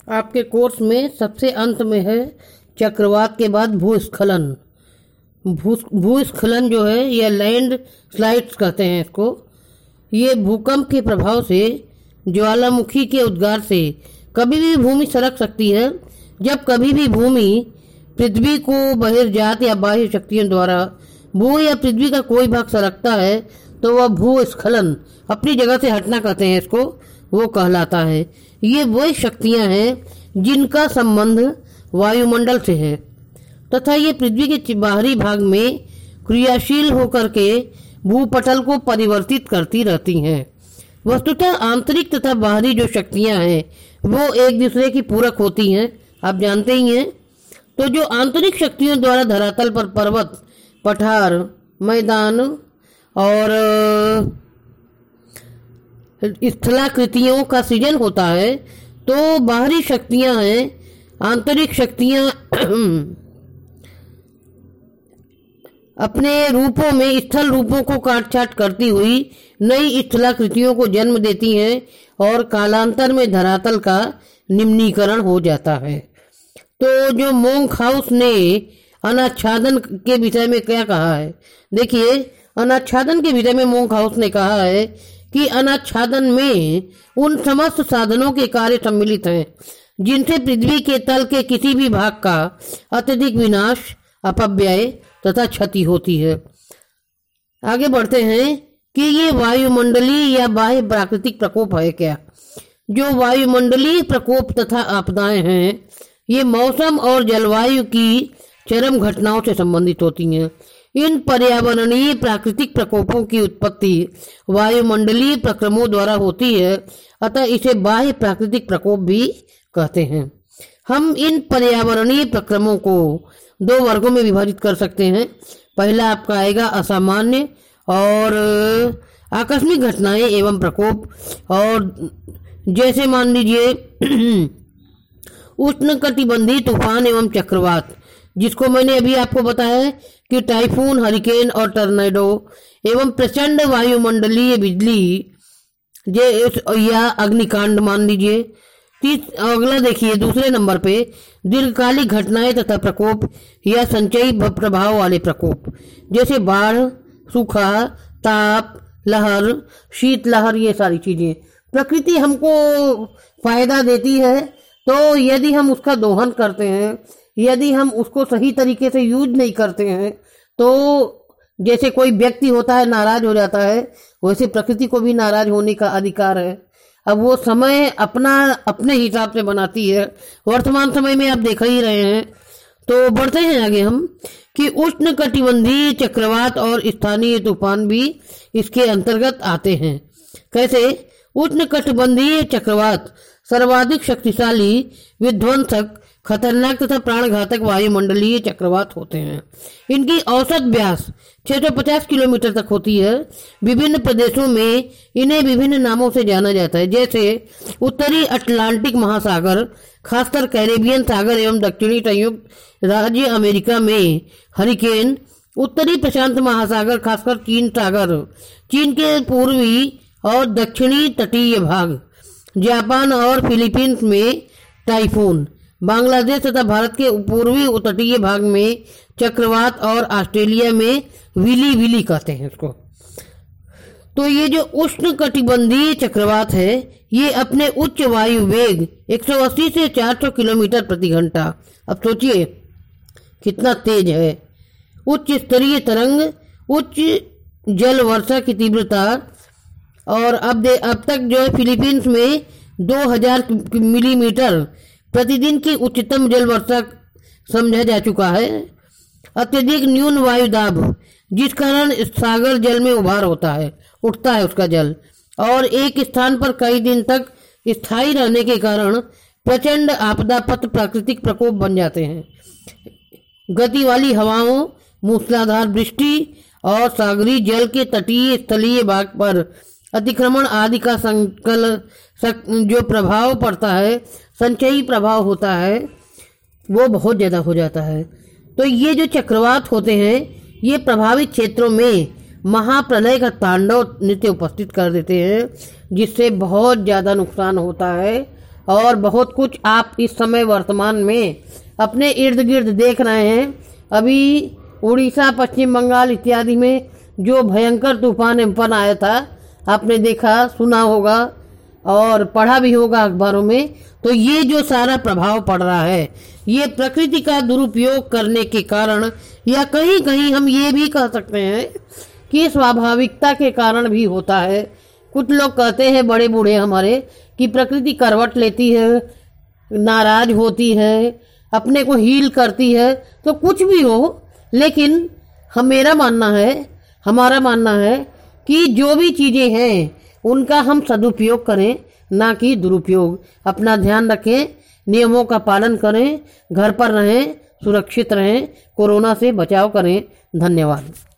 आपके कोर्स में सबसे अंत में है चक्रवात के बाद भूस्खलन। भूस्खलन जो है या लैंड स्लाइड्स कहते हैं इसको। ये भूकंप के प्रभाव से ज्वालामुखी के उद्गार से कभी भी भूमि सरक सकती है। जब कभी भी भूमि पृथ्वी को बहिर्जात या बाह्य शक्तियों द्वारा भू या पृथ्वी का कोई भाग सरकता है तो वह भूस्खलन, अपनी जगह से हटना कहते हैं इसको, वो कहलाता है। ये वही शक्तियां हैं जिनका संबंध वायुमंडल से है तथा ये पृथ्वी के बाहरी भाग में क्रियाशील होकर के भूपटल को परिवर्तित करती रहती हैं। वस्तुतः आंतरिक तथा बाहरी जो शक्तियां हैं वो एक दूसरे की पूरक होती हैं, आप जानते ही हैं। तो जो आंतरिक शक्तियों द्वारा धरातल पर पर्वत, पठार, मैदान और स्थलाकृतियों का सृजन होता है, तो बाहरी शक्तियां हैं, आंतरिक शक्तियां अपने रूपों में स्थल रूपों को काट छाट करती हुई नई स्थलाकृतियों को जन्म देती हैं और कालांतर में धरातल का निम्नीकरण हो जाता है। तो जो मोंकहाउस ने अनाच्छादन के विषय में क्या कहा है, देखिए अनाच्छादन के विषय में मोंकहाउस ने कहा है कि अनाच्छादन में उन समस्त साधनों के कार्य सम्मिलित हैं जिनसे पृथ्वी के तल के किसी भी भाग का अत्यधिक विनाश, अपव्यय तथा क्षति होती है। आगे बढ़ते हैं कि ये वायुमंडलीय या बाह्य प्राकृतिक प्रकोप है क्या। जो वायुमंडलीय प्रकोप तथा आपदाएं हैं ये मौसम और जलवायु की चरम घटनाओं से संबंधित होती हैं। इन पर्यावरणीय प्राकृतिक प्रकोपों की उत्पत्ति वायुमंडलीय प्रक्रमों द्वारा होती है, अतः इसे बाह्य प्राकृतिक प्रकोप भी कहते हैं। हम इन पर्यावरणीय प्रक्रमों को दो वर्गों में विभाजित कर सकते हैं। पहला आपका आएगा असामान्य और आकस्मिक घटनाएं एवं प्रकोप, और जैसे मान लीजिए उष्णकटिबंधीय तूफान एवं चक्रवात, जिसको मैंने अभी आपको बताया है कि टाइफून, हरिकेन और टर्नेडो एवं प्रचंड वायुमंडलीय बिजली या अग्निकांड मान लीजिए। अगला देखिए दूसरे नंबर पे दीर्घकालिक घटनाएं तथा प्रकोप या संचयी प्रभाव वाले प्रकोप, जैसे बाढ़, सूखा, ताप लहर, शीत लहर, ये सारी चीजें। प्रकृति हमको फायदा देती है, तो यदि हम उसका दोहन करते हैं, यदि हम उसको सही तरीके से यूज नहीं करते हैं, तो जैसे कोई व्यक्ति होता है नाराज हो जाता है, वैसे प्रकृति को भी नाराज होने का अधिकार है। अब वो समय अपने हिसाब से बनाती है। वर्तमान समय में आप देख ही रहे हैं। तो बढ़ते हैं आगे हम कि उष्णकटिबंधीय चक्रवात और स्थानीय तूफान भी इसके अंतर्गत आते हैं। कैसे? उष्णकटिबंधीय चक्रवात सर्वाधिक शक्तिशाली, विध्वंसक, खतरनाक तथा प्राणघातक वायुमंडलीय चक्रवात होते हैं। इनकी औसत व्यास 650 किलोमीटर तक होती है। विभिन्न प्रदेशों में इन्हें विभिन्न नामों से जाना जाता है, जैसे उत्तरी अटलांटिक महासागर, खासकर कैरेबियन सागर एवं दक्षिणी संयुक्त राज्य अमेरिका में हरिकेन, उत्तरी प्रशांत महासागर खासकर चीन सागर, चीन के पूर्वी और दक्षिणी तटीय भाग, जापान और फिलीपींस में टाइफून, बांग्लादेश तथा भारत के पूर्वी तटीय भाग में चक्रवात और ऑस्ट्रेलिया में विली कहते हैं इसको। तो ये जो उष्णकटिबंधीय चक्रवात है ये अपने उच्च वायु वेग 180 से 400 किलोमीटर प्रति घंटा, अब सोचिए कितना तेज है, उच्च स्तरीय तरंग, उच्च जल वर्षा की तीव्रता, और अब तक जो है फिलीपींस में 2000 मिलीमीटर प्रतिदिन की उच्चतम जल वर्षा समझा जा चुका है। अत्यधिक न्यून वायु दाब, जिस कारण सागर जल में उभार उठता है उसका जल, और एक स्थान पर कई दिन तक स्थायी रहने के कारण प्रचंड आपदापत प्राकृतिक प्रकोप बन जाते हैं। गति वाली हवाओं, मूसलाधार वृष्टि और सागरी जल के तटीय स्थलीय भाग पर अतिक्रमण आदि का जो प्रभाव पड़ता है, संचयी प्रभाव होता है, वो बहुत ज्यादा हो जाता है। तो ये जो चक्रवात होते हैं ये प्रभावित क्षेत्रों में महाप्रलय का तांडव नृत्य उपस्थित कर देते हैं, जिससे बहुत ज्यादा नुकसान होता है और बहुत कुछ आप इस समय वर्तमान में अपने इर्द गिर्द देख रहे हैं। अभी उड़ीसा, पश्चिम बंगाल इत्यादि में जो भयंकर तूफान एम्फन आया था, आपने देखा, सुना होगा और पढ़ा भी होगा अखबारों में। तो ये जो सारा प्रभाव पड़ रहा है, ये प्रकृति का दुरुपयोग करने के कारण, या कहीं कहीं हम ये भी कह सकते हैं कि स्वाभाविकता के कारण भी होता है। कुछ लोग कहते हैं, बड़े बूढ़े हमारे, कि प्रकृति करवट लेती है, नाराज होती है, अपने को हील करती है। तो कुछ भी हो, लेकिन हमारा मानना है कि जो भी चीज़ें हैं उनका हम सदुपयोग करें, ना कि दुरुपयोग। अपना ध्यान रखें, नियमों का पालन करें, घर पर रहें, सुरक्षित रहें, कोरोना से बचाव करें। धन्यवाद।